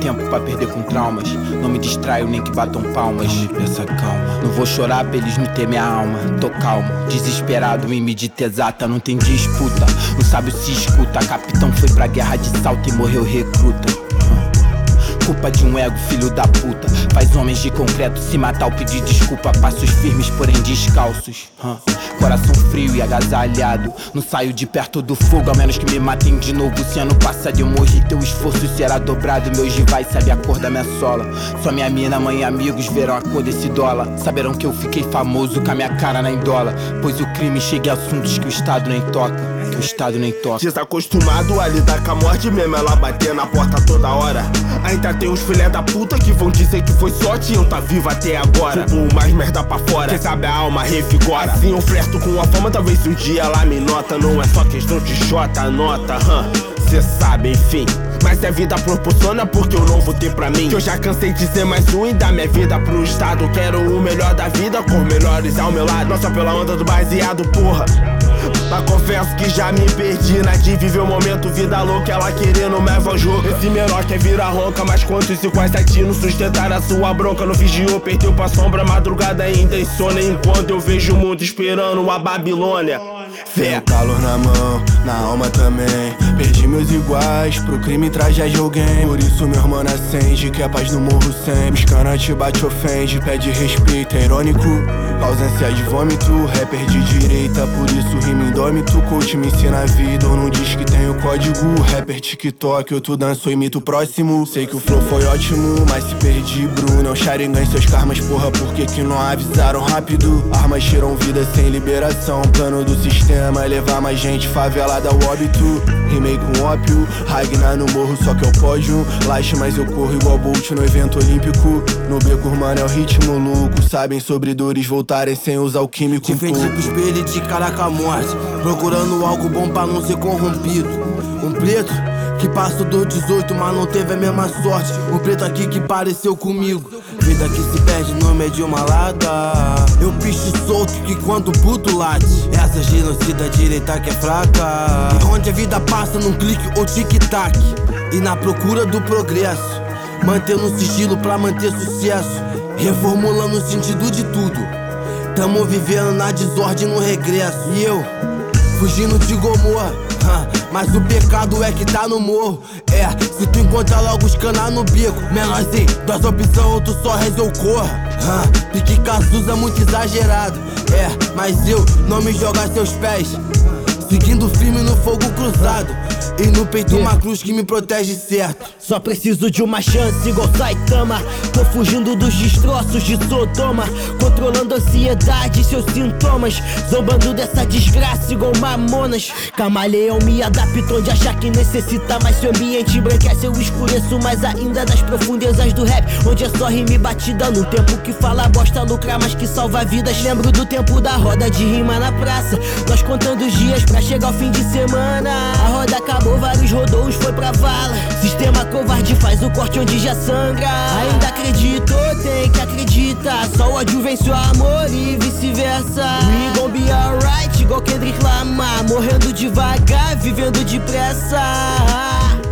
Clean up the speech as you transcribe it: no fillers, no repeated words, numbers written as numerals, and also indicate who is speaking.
Speaker 1: tempo pra perder com traumas. Não me distraio nem que batam palmas. Pensa calma, não vou chorar pra eles não ter minha alma. Tô calmo, desesperado em medida exata. Não tem disputa, o sábio se escuta. Capitão foi pra guerra de salto e morreu recruta. Culpa de um ego, filho da puta. Faz homens de concreto se matar ou pedir desculpa. Passos firmes, porém descalços. Coração frio e agasalhado. Não saio de perto do fogo, a menos que me matem de novo. Se ano passado eu morri, teu esforço será dobrado. Meus rivais sabem a cor da minha sola. Só minha mina, mãe e amigos verão a cor desse dólar. Saberão que eu fiquei famoso com a minha cara na indola. Pois o crime chega a assuntos que o Estado nem toca. Que o Estado nem toca.
Speaker 2: Desacostumado a lidar com a morte mesmo, ela bater na porta toda hora. Ainda tem uns filé da puta que vão dizer que foi sorte e eu tá vivo até agora. Subo mais merda pra fora, quem sabe a alma revigora. Assim eu flerto com a fama, talvez um dia ela me nota. Não é só questão de xota, anota, cê sabe, enfim. Mas se a vida proporciona, porque eu não vou ter pra mim. Que eu já cansei de ser mais um e dar minha vida pro Estado. Quero o melhor da vida, com melhores ao meu lado. Não só pela onda do baseado, porra. Mas confesso que já me perdi na de viver o momento, vida louca, ela querendo me jogo. Esse menor quer virar ronca, mas quantos e quais não sustentar a sua bronca. Não vigiou, perdeu pra sombra, madrugada ainda insônia. Enquanto eu vejo o mundo esperando a Babilônia.
Speaker 3: Tenho calor na mão, na alma também. Perdi meus iguais, pro crime tragédia alguém. Por isso meu irmão acende, que a paz no morro sempre. Escana te bate, ofende, pede respeito, é irônico. Ausência de vômito, rapper de direita. Por isso rima indômito, coach me ensina a vida. Ou não diz que tem o código, rapper TikTok. Eu tu danço, imito o próximo. Sei que o flow foi ótimo, mas se perdi, Bruno. É um Sharingan em seus karmas, porra, por que que não avisaram rápido? Armas tiram vida sem liberação, plano do sistema é levar mais gente favelada ao óbito. Rimei com ópio, Ragnar no morro, só que é o pódio. Laxe, mas eu corro igual Bolt no evento olímpico. No beco, mano, é o ritmo louco. Sabem sobre dores voltarem sem usar o químico.
Speaker 4: De frente pro espelho de cara com a morte, procurando algo bom pra não ser corrompido. Um preto que passou dos 18, mas não teve a mesma sorte. Um preto aqui que pareceu comigo. Vida que se perde no meio de uma lata. Eu picho solto que quando o puto late. Essa genocida direita que é fraca. E onde a vida passa num clique ou tic-tac. E na procura do progresso, mantendo um sigilo pra manter sucesso. Reformulando o sentido de tudo. Tamo vivendo na desordem no regresso. E eu, fugindo de Gomorra. Mas o pecado é que tá no morro. É, se tu encontrar logo os cana no bico. Menorzinho, duas opções ou tu só reza ou corra. Pique Cazuza muito exagerado. É, mas eu não me jogo a seus pés. Seguindo firme no fogo cruzado. E no peito uma cruz que me protege certo.
Speaker 5: Só preciso de uma chance igual Saitama. Tô fugindo dos destroços de Sodoma, controlando a ansiedade e seus sintomas. Zombando dessa desgraça igual Mamonas. Camaleão me adaptou de achar que necessita. Mas se o ambiente embranquece eu escureço mais ainda das profundezas do rap, onde é só rima e batida. No tempo que fala bosta lucra mais que salva vidas. Lembro do tempo da roda de rima na praça, nós contando os dias pra chegar ao fim de semana. A roda acabou, vários rodouos foi pra vala. Sistema covarde faz o corte onde já sangra. Ainda acredito, tem que acreditar. Só o ódio vence o amor e vice-versa. We gon' be alright, igual Kendrick Lamar. Morrendo devagar, vivendo depressa.